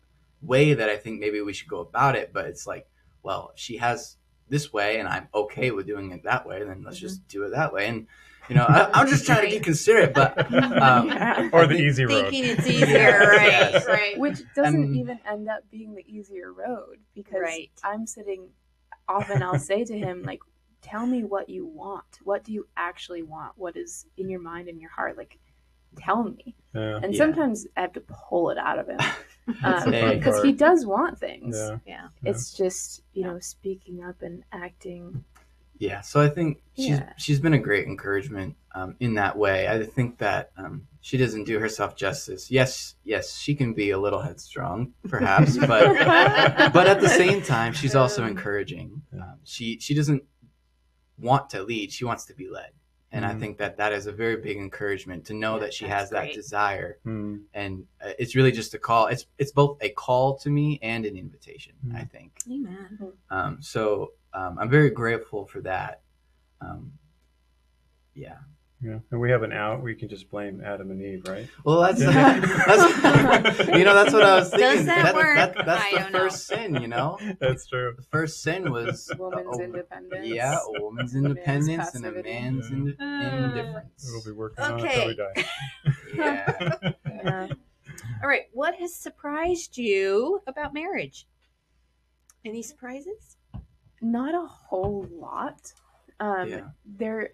way that I think maybe we should go about it, but it's like, well, if she has this way and I'm okay with doing it that way, then let's Mm-hmm. just do it that way. And you know, I, I'm just trying to be considerate, but um, Yeah. Or I the think- easy road. Thinking it's easier, Yeah. right? Yes. Right. Which doesn't And- even end up being the easier road because Right. I'm sitting often I'll say to him like, tell me what you want. What do you actually want? What is in your mind and your heart? Like, tell me. Yeah. And Yeah. sometimes I have to pull it out of him That's the fun because part. he does want things. Yeah. Yeah. It's just you know speaking up and acting. Yeah, so I think she's Yeah. she's been a great encouragement um, in that way. I think that um, she doesn't do herself justice. Yes, yes, she can be a little headstrong, perhaps, but but at the same time, she's also encouraging. Um, she she doesn't want to lead; she wants to be led, and I Mhm. think that that is a very big encouragement to know Yeah, that she that's has that great. desire, Hmm. and uh, it's really just a call. It's it's both a call to me and an invitation. Mhm. I think. Amen. Um, so um, I'm very grateful for that. Um, yeah. Yeah. And we have an out. We can just blame Adam and Eve, right? Well, that's, Yeah. that's you know that's what I was thinking. Does that work? that's I the don't know. first sin, you know. That's true. The first sin was Woman's a- independence. Yeah, a woman's Man's independence and a passivity. man's ind- Uh, indifference. We'll be working on it until we die. Yeah. Yeah. All right. What has surprised you about marriage? Any surprises? Not a whole lot. Um, Yeah. There,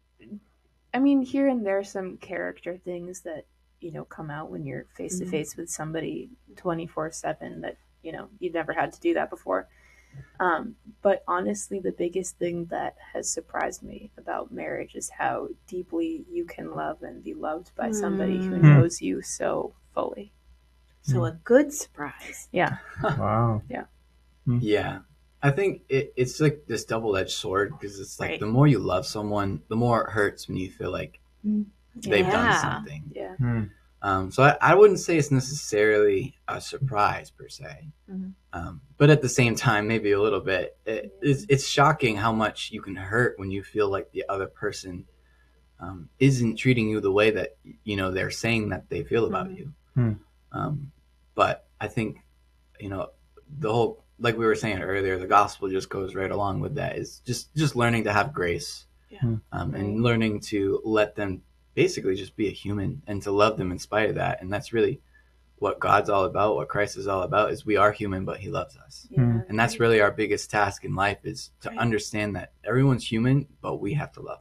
I mean, here and there, some character things that you know come out when you're face to face with somebody twenty four seven that you know you never had to do that before. Um, but honestly, the biggest thing that has surprised me about marriage is how deeply you can love and be loved by somebody who Mm. knows you so fully. So a good surprise. Yeah. Wow. Yeah. I think it, it's like this double-edged sword because it's like Right. the more you love someone, the more it hurts when you feel like they've done Yeah. something. Yeah. Hmm. Um, so I, I wouldn't say it's necessarily a surprise per se, Mhm. um, but at the same time, maybe a little bit. It, it's, it's shocking how much you can hurt when you feel like the other person um, isn't treating you the way that you know they're saying that they feel about Mhm. you. Hmm. Um, but I think you know the whole, like we were saying earlier, the gospel just goes right along with that. Is just just learning to have grace, Yeah. um, and learning to let them basically just be a human and to love them in spite of that. And that's really what God's all about, what Christ is all about, is we are human, but he loves us. Yeah. And that's really our biggest task in life, is to Right. understand that everyone's human, but we have to love them.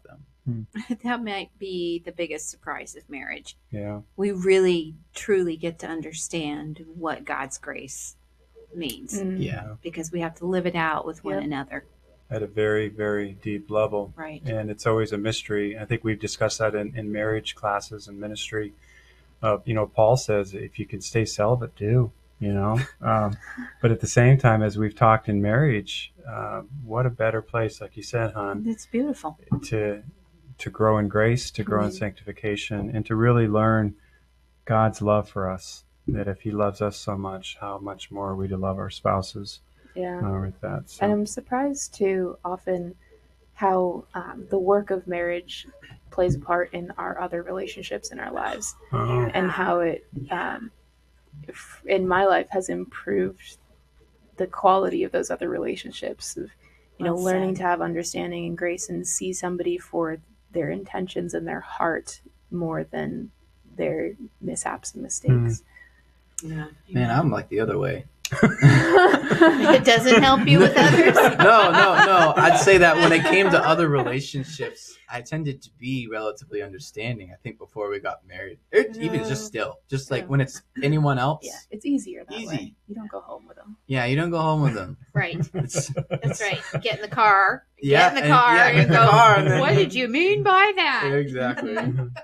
That might be the biggest surprise of marriage. Yeah. We really, truly get to understand what God's grace means Mm. Yeah. because we have to live it out with one Yep. another. At a very, very deep level. Right. And it's always a mystery. I think we've discussed that in, in marriage classes and ministry. Uh, you know, Paul says, if you can stay celibate, do, you know. Um, but at the same time, as we've talked in marriage, uh, what a better place, like you said, hon, It's beautiful. to to grow in grace, to grow in Mhm. sanctification, and to really learn God's love for us. That if He loves us so much, how much more are we to love our spouses Yeah. uh, with that. So. And I'm surprised too often how um, the work of marriage plays a part in our other relationships in our lives, Oh. and how it, um, if- in my life, has improved the quality of those other relationships. Of you know, Well learning said. to have understanding and grace and see somebody for their intentions and their heart more than their mishaps and mistakes. Yeah. Man, I'm like the other way. It doesn't help you with others. No, no, no. I'd say that when it came to other relationships, I tended to be relatively understanding. I think before we got married, or even just still, just like Yeah. when it's anyone else. Yeah, it's easier that Easy. way. You don't go home with them. Yeah, you don't go home with them. Right. It's, That's right. Get in the car. Yeah, Get in the and- car yeah, and, get in the go, car and then- what did you mean by that? exactly.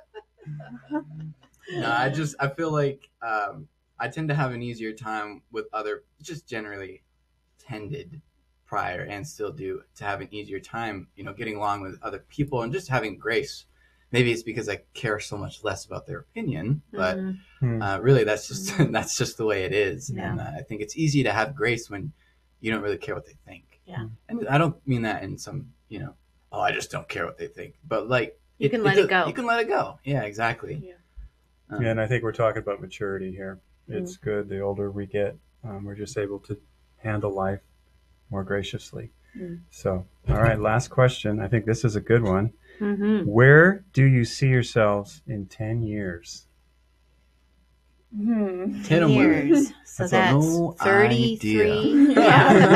No, I just I feel like um, I tend to have an easier time with other, just generally tended prior and still do to have an easier time, you know, getting along with other people and just having grace. Maybe it's because I care so much less about their opinion, but Mhm. Hmm. uh, really that's just that's just the way it is. Yeah. And uh, I think it's easy to have grace when you don't really care what they think. Yeah. And I don't mean that in some, you know, oh, I just don't care what they think, but like You can let it go. You can let it go. Yeah, exactly. Yeah. Um, Yeah, and I think we're talking about maturity here. It's good. The older we get, um, we're just able to handle life more graciously. Mm. So, all right, last question. I think this is a good one. Mhm. Where do you see yourselves in ten years? Hmm. Hit 'em with it. Years. So That's that's no thirty-three. idea.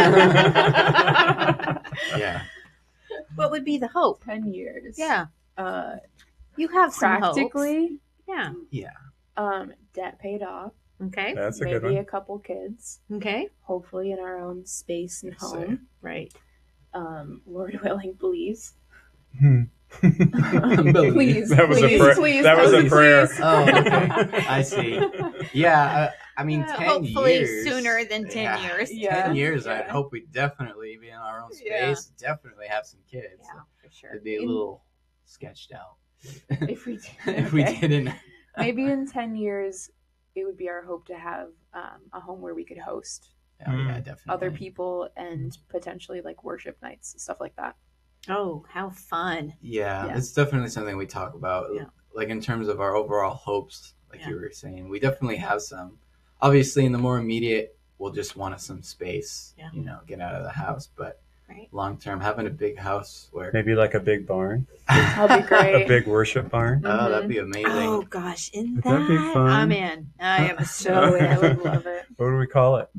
Yeah. Yeah. What would be the hope? Ten years. Yeah. Uh, You have some hopes. practically, Yeah. Yeah. um, debt paid off. Okay. That's a maybe good one. a couple kids. Okay. Hopefully in our own space and home. Right. Um, Lord willing, please. Hmm. Please, That was a please, prayer. please, That was a please, prayer. please. Oh, okay. I see. Yeah. Uh, I mean, Uh, ten hopefully years. sooner than ten yeah, years. Yeah. Ten years. I'd Yeah. hope we'd definitely be in our own space. Yeah. Definitely have some kids. Yeah, for sure. It'd be a In- little sketched out If we did, if we okay. didn't. Maybe in ten years, it would be our hope to have um, a home where we could host Oh, yeah, Mm. definitely. other people and potentially like worship nights, stuff like that. Oh, how fun. Yeah, Yeah. it's definitely something we talk about. Yeah. Like in terms of our overall hopes, like Yeah. you were saying, we definitely have some. Obviously, in the more immediate, we'll just want some space. Yeah. You know, get out of the house. But Right. long term, having a big house where Maybe like a big barn, That'd be great. a big worship barn. oh, that'd be amazing. Oh gosh, isn't Would that? that be fun? I'm in. I am so So in. I would love it. What do we call it?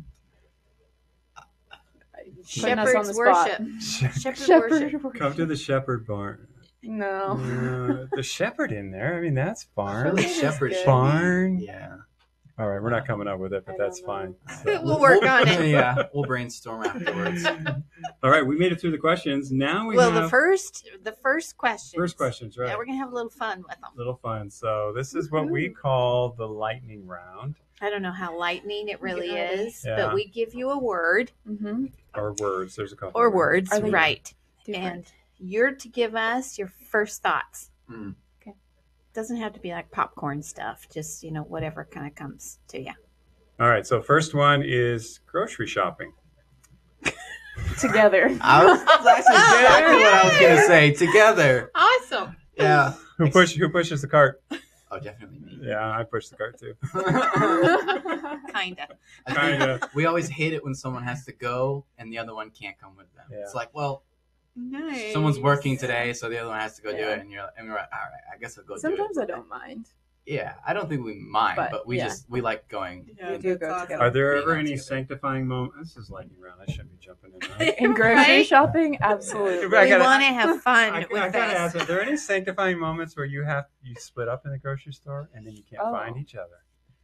Putting us on Shepherd's the spot. worship. Shepherd, Shepherd worship. worship. Come to the shepherd barn. No. Uh, the shepherd in there. I mean, that's I feel barn. like That is shepherd good. should Barn. be. Yeah. All right, we're not coming up with it, but I that's don't fine. know. We'll work on it. Yeah, we'll brainstorm afterwards. All right, we made it through the questions. Now we Well, have the first, the first question. first questions, right? Yeah, we're gonna have a little fun with them. Little fun. So this is what we call the lightning round, I don't know how lightning it really Get ready. is, Yeah. but we give you a word Mm-hmm. or words. There's a couple. or of words, Are they right? Different. And you're to give us your first thoughts. Mm. Okay. Doesn't have to be like popcorn stuff. Just, you know, whatever kind of comes to you. All right. So first one is grocery shopping. Together. I was, that's exactly what I was gonna say. Together. Awesome. Yeah. Who push? Who pushes the cart? Oh, definitely me. Yeah, I push the cart too. Kinda. Kinda. We always hate it when someone has to go and the other one can't come with them. Yeah. It's like, well, Nice. someone's working today, so the other one has to go do Yeah. it, and you're and we're like, all right, I guess I'll go Sometimes do I it. don't mind. Yeah, I don't think we mind, but, But, we yeah. just we like going. Yeah, We do go that's together. Are there Being ever out any together. sanctifying moments? This is lightning round. I shouldn't be jumping in. Right? In grocery Right? shopping, absolutely. I We gotta- want to have fun I, with I gotta this. ask: are there any sanctifying moments where you have you split up in the grocery store and then you can't Oh. find each other?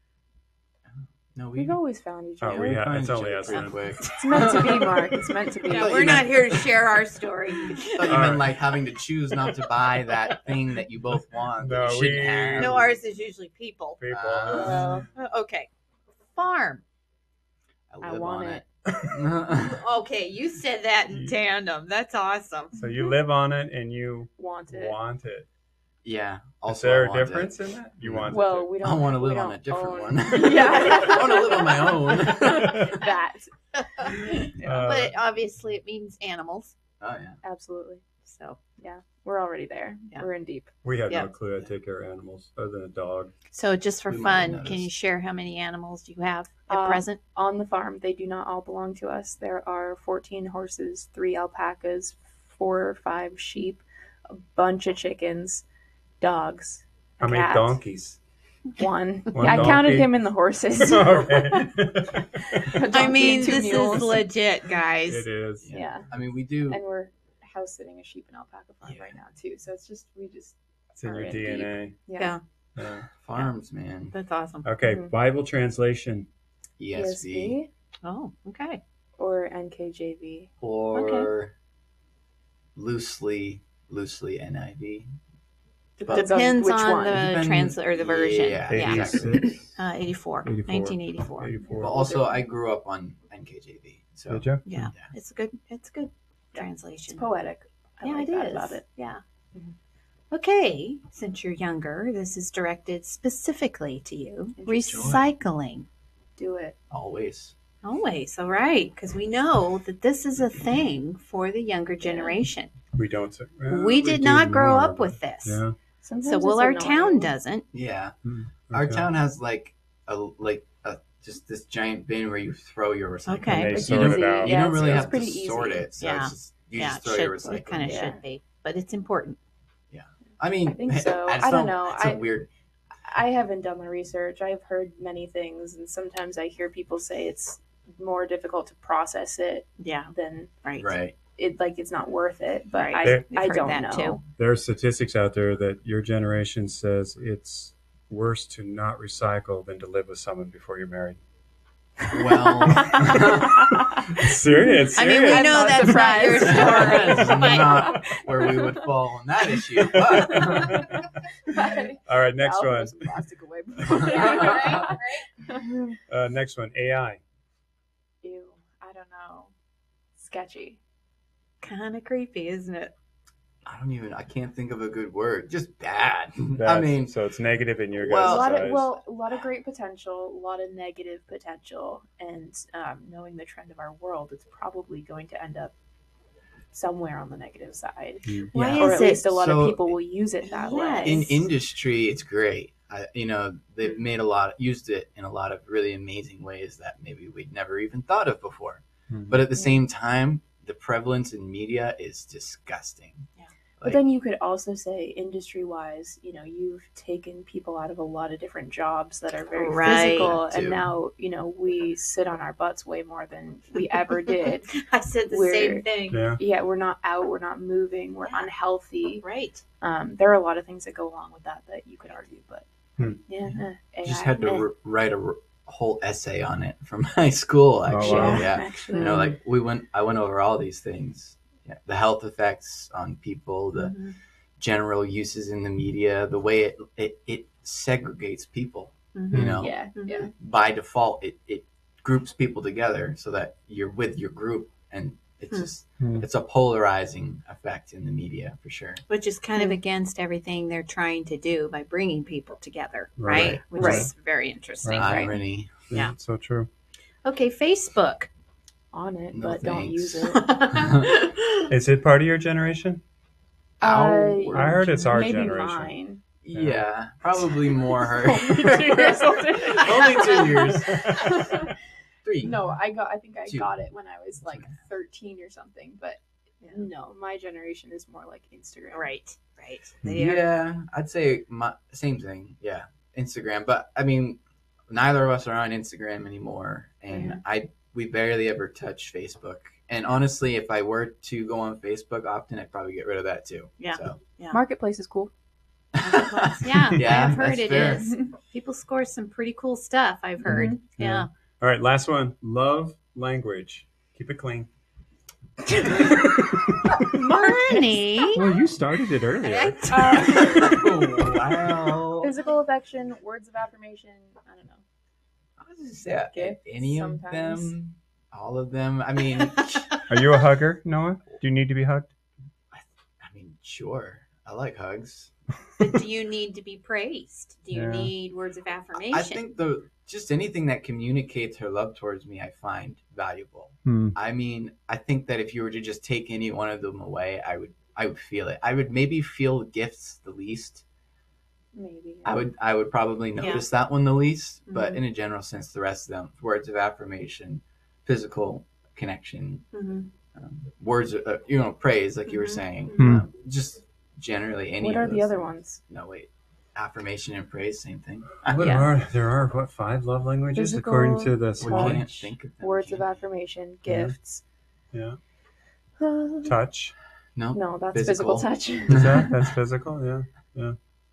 No, we We've always found each Oh, other. we have- find it's each only other us pretty then. quick. It's meant to be, Mark. It's meant to be. Yeah, thought we're you not meant- here to share our story. I thought you All right. meant like having to choose not to buy that thing that you both want. No, that you shouldn't we- have. No, ours is usually people. People. Uh, Uh, Okay. Farm. I, I live want on it. it. Okay, you said that in tandem. That's awesome. so you live on it and you Want it. want it. Yeah. Is Also, there I a want it. difference in that? You want Well, it we don't. I want to we live on don't a different own- one. Yeah. I want to live on my own. that. to. Uh, But obviously, it means animals. Oh yeah. Absolutely. So, Yeah. We're already there. Yeah. We're in deep. we have Yeah. no clue how to take care of animals other than a dog. so just for We might have fun, can you noticed. share how many animals you have at Uh, present? On the farm, they do not all belong to us. There are fourteen horses, three alpacas, four or five sheep, a bunch of chickens, dogs. a How many cat, donkeys? One. One yeah, I counted donkey? him in the horses. Okay. A I donkey mean, and two this mules. is legit, guys. It is. Yeah. I mean, we do. And we're house sitting a sheep and alpaca farm Yeah. right now too. So it's just we just It's in are your in D N A. yeah. Yeah, Yeah. Farms, man. that's awesome. Okay, Mhm. Bible translation. E S V Oh, okay. or N K J V. or loosely, loosely N I V. Depends, Depends on which on one. the Depend- trans or the version. Yeah, Yeah, eighty-six. Uh, eighty-four. eighty-four. nineteen eighty-four. eighty-four. But also, I grew up on N K J V. So Did you? Yeah, Yeah. it's a good. It's a good It's translation. poetic. I yeah, like it that is. about it. Yeah. Mhm. Okay, since you're younger, this is directed specifically to you. Enjoy. Recycling. Do it. always. Always, all right, because we know that this is a thing for the younger generation. We don't. say- well, we did do not grow more, up but- with this. Yeah. Sometimes So, well, it's our annoying. town doesn't. Yeah. Hmm, Our okay. town has like a like a just this giant bin where you throw your recycling. Okay. And they It's sort it easy. out. You Yeah, don't really it's- have it's to pretty sort easy. it, so Yeah. it's just, you yeah, just it, throw your should, it recycling. kind of Yeah. should be, but it's important. I mean, I think so. at I don't some- know. It's a I- weird. I haven't done the research. I've heard many things, and sometimes I hear people say it's more difficult to process it Yeah, than right. Right. it. Like it's not worth it. But Right. I, There- We've I heard don't that know. too. There are statistics out there that your generation says it's worse to not recycle than to live with someone before you're married. Well, Serious. I mean, we I'm know not that's not your that's story. but- not where we would fall on that issue. But All right, next I'll throw one. some plastic away before- Yeah, right, Uh, next one. A I. Ew, I don't know. Sketchy. Kind of creepy, isn't it? I don't even. I can't think of a good word. Just bad. I That's- mean, so it's negative in your well, a guys' lot eyes. of well, a lot of great potential, a lot of negative potential, and um, knowing the trend of our world, it's probably going to end up somewhere on the negative side. Why yeah. Or is at least it? a lot So- of people will use it that Yes. way. in industry, it's great. I, you know, they've made a lot, used it in a lot of really amazing ways that maybe we'd never even thought of before. Mhm. But at the same time, the prevalence in media is disgusting. Yeah. But Like, then you could also say, industry wise, you know, you've taken people out of a lot of different jobs that are very Right. physical, Too. and now, you know, we sit on our butts way more than we ever did. I said the We're- same thing. Yeah. Yeah, we're not out, we're not moving, we're Yeah. unhealthy. Right. Um, there are a lot of things that go along with that that you could argue, but Hmm. yeah, eh, A I, just had to eh. r- write a r- whole essay on it from high school. Actually, wow. yeah. actually. You know, like we went, I went over all these things. Yeah, the health effects on people, the Mhm. general uses in the media, the way it it, it segregates people. Mhm. You know, yeah, Mhm. yeah. by default, it, it groups people together so that you're with your group, and it's Hmm. just Hmm. it's a polarizing effect in the media for sure. Which is kind of Mm. against everything they're trying to do by bringing people together, right? Right. Which Right. is very interesting, Right. right? Irony. Yeah. It's so true. Okay, Facebook. On it, No but don't thanks. use it. Is it part of your generation? Our I heard it's our Maybe generation. mine. Yeah, probably more her. Only two years older. Only two years. Three. No, I got. I think I Two. got it when I was like thirteen or something. But Yeah. no, my generation is more like Instagram. Right, right. Mhm. They are- Yeah, I'd say my, same thing. Yeah, Instagram, but I mean, neither of us are on Instagram anymore, and Mm-hmm. I we barely ever touch Facebook. And honestly, if I were to go on Facebook often, I'd probably get rid of that too. Yeah. So, Yeah. Marketplace is cool. Yeah, Yeah, I've heard that's it fair. is. People score some pretty cool stuff, I've heard. Mm-hmm. Yeah. All right, last one. Love language. Keep it clean. Bernie. Well, you started it earlier. Uh, oh, wow. physical affection, words of affirmation. I don't know. I was just say Gifts any of sometimes. them, all of them. I mean, Are you a hugger, Noah? Do you need to be hugged? I mean, sure. I like hugs. But do you need to be praised? Do you Yeah. need words of affirmation? I think the just anything that communicates her love towards me, I find valuable. Hmm. I mean, I think that if you were to just take any one of them away, I would, I would feel it. I would maybe feel gifts the least. Maybe. I would, I would probably Yeah. notice that one the least. But Mhm. in a general sense, the rest of them, words of affirmation, physical connection, Mhm. um, words, of, uh, you know, praise, like you were Mhm. saying, Hmm. um, just generally any. What of are the those other things. ones? No, wait, affirmation and praise, same thing. What Yeah. are there are what five love languages Physical, according to the We small can't think of them. Words of can affirmation, Yeah. gifts. yeah Uh, touch. No, no, that's Physical. physical, touch. Is that that's physical? Yeah, yeah,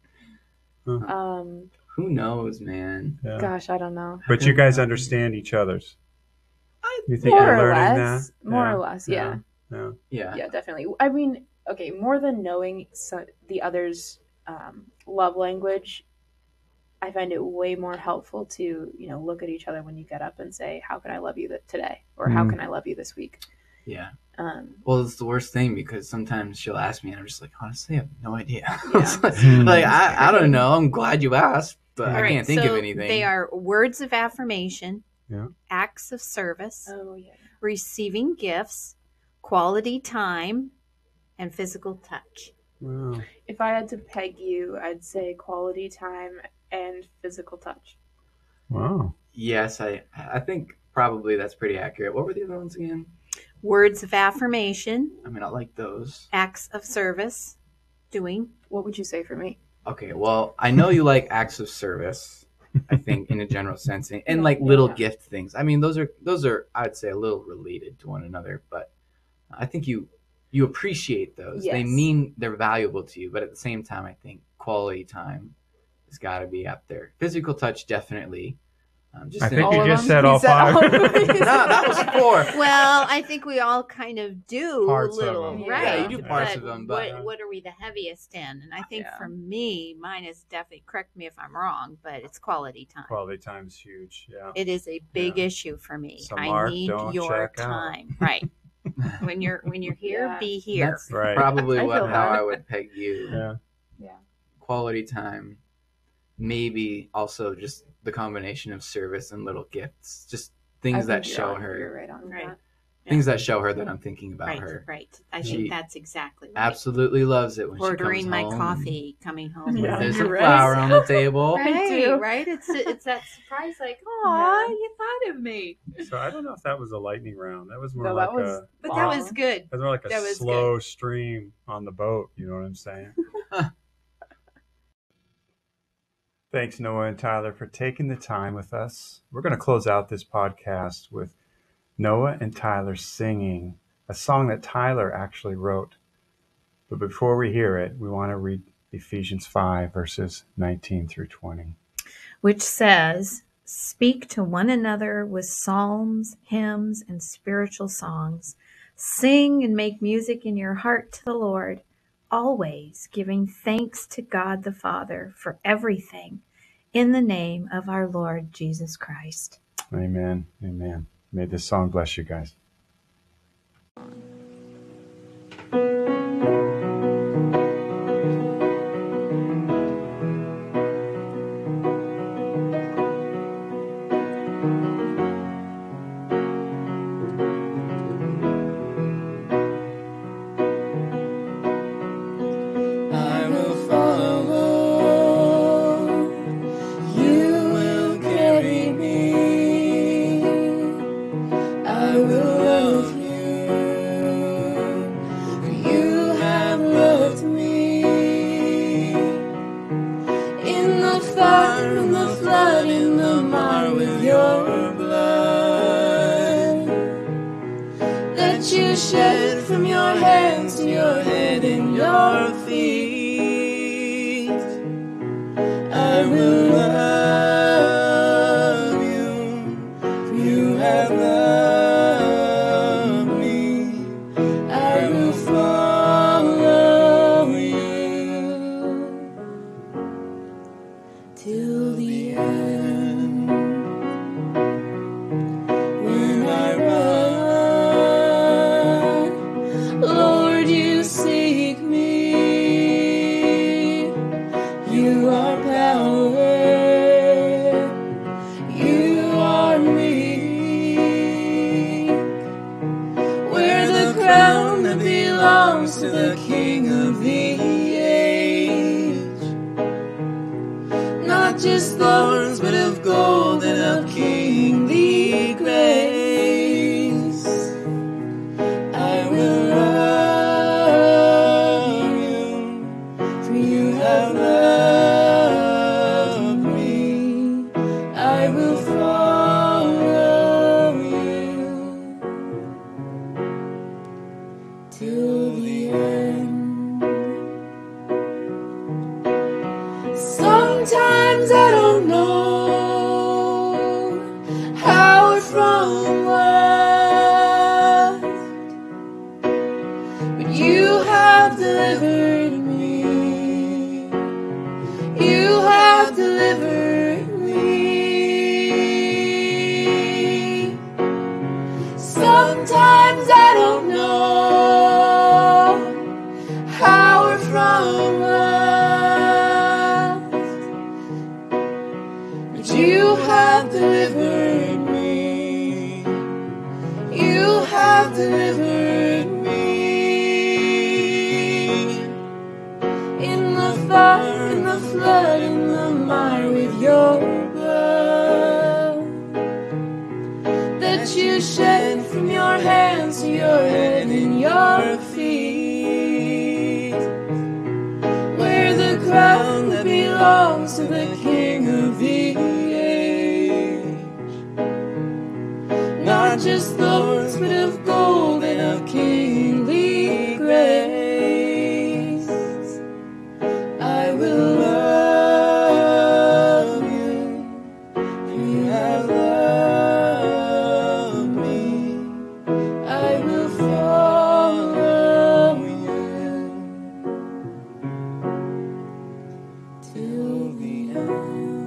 um, who knows, man? yeah. gosh, I don't know. But you guys understand each other's. I, You think More you're or learning less. that? More Yeah, or less, yeah. yeah. yeah, Yeah, definitely. I mean, okay, more than knowing so, the other's um, love language, I find it way more helpful to, you know, look at each other when you get up and say, how can I love you th- today? Or how Mm. can I love you this week? yeah. Um, Well, it's the worst thing because sometimes she'll ask me, and I'm just like, honestly, I have no idea. Yeah. like, Hmm. I, I don't know. I'm glad you asked, but All I right, can't think so of anything. They are words of affirmation, Yeah. acts of service, oh, yeah. receiving gifts, quality time, and physical touch. Wow. If I had to peg you, I'd say quality time and physical touch. Wow. Yes, I, I think probably that's pretty accurate. What were the other ones again? Words of affirmation, I mean, I like those. acts of service, doing. What would you say for me? Okay, well, I know you like acts of service. I think in a general sense, and, and like Yeah, little yeah. gift things. I mean, those are those are I'd say a little related to one another, but I think you you appreciate those. They Yes. mean they're valuable to you, but at the same time, I think quality time has got to be up there. Physical touch, definitely. Um, just I in- think All you of just them? said You all said five. all of them. no, that was four. Well, I think we all kind of do Parts of little, them. right? Yeah, you do parts but of them, but- what, what are we the heaviest in? And I think Yeah. for me, mine is definitely, correct me if I'm wrong, but it's quality time. Quality time's huge. Yeah. It is a big Yeah. issue for me. So, I Mark, need don't your check out. time. Right. When you're when you're here, Yeah. be here. That's Right. probably I what feel how that. I would peg you. Yeah. Yeah. Quality time, maybe also just the combination of service and little gifts, just I things think that you're show on- her You're right on Right. that. things that show her that I'm thinking about Right, her. right. I She think that's exactly right. Absolutely loves it when Ordering she comes my home coffee, coming home. and Yeah, there's you're a right. flower on the table. I Right, do. right. It's it's that surprise, like, oh, Yeah. you thought of me. So I don't know if that was a lightning round. That was more No, like that was. a But long. that was good. that was more like a that was slow stream on the boat. You know what I'm saying? Thanks, Noah and Tyler, for taking the time with us. We're going to close out this podcast with Noah and Tyler singing a song that Tyler actually wrote. But before we hear it, we want to read Ephesians five, verses nineteen through twenty. Which says, speak to one another with psalms, hymns, and spiritual songs. Sing and make music in your heart to the Lord, always giving thanks to God the Father for everything in the name of our Lord Jesus Christ. Amen. Amen. May this song bless you guys. I will follow. You will carry me. I will love you. you shed from your hands to your head and your feet. I will love you, for you have loved me. I will follow you till the end. When I run, Lord, you seek me. You are power, you are meek. Wear the crown that belongs to the King of the age. Not just thorns, but of gold and of kingly grace. I will love you, for you have loved me. I will follow you till the end. Sometimes I don't know how or from what, but you have delivered me. You have delivered me. Sometimes I don't know how or from what, but you have delivered me. You have delivered me. In the fire, in the flood, in the mire, with your blood that you shed from your hands to your head and your feet. Wear the crown that belongs to the King of the age. Not just thorns, but of gold and of kingly grace. I will love you, for you have loved me. I will follow you till the end.